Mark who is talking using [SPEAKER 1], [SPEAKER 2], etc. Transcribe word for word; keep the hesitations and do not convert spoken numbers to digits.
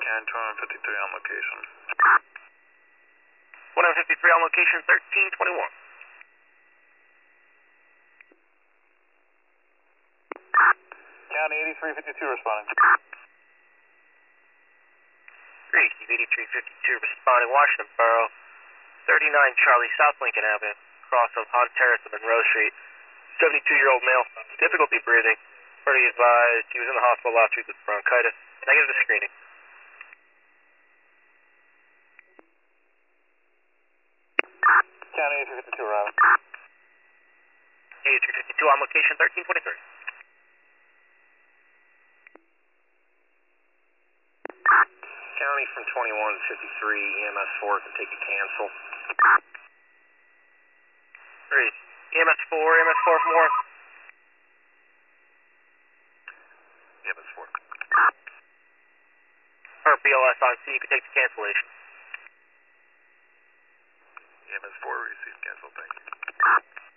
[SPEAKER 1] County two fifty-three on location.
[SPEAKER 2] one fifty-three on location, thirteen twenty-one.
[SPEAKER 1] County eighty-three fifty-two responding.
[SPEAKER 2] Great, eighty-three fifty-two responding, Washington Borough, thirty-nine Charlie, South Lincoln Avenue, cross of Hahn Terrace and Monroe Street. seventy-two-year-old male, difficulty breathing. Already advised, he was in the hospital last week with bronchitis. Negative to screening.
[SPEAKER 1] County eighty-three fifty-two arriving.
[SPEAKER 2] eighty-three fifty-two on location, thirteen twenty-three.
[SPEAKER 1] County from twenty-one fifty-three, E M S four can take a cancel.
[SPEAKER 2] Great. E M S four, E M S four from Warren.
[SPEAKER 1] E M S four.
[SPEAKER 2] Per B L S on C, you can take the cancellation.
[SPEAKER 1] E M S four received cancel, thank you.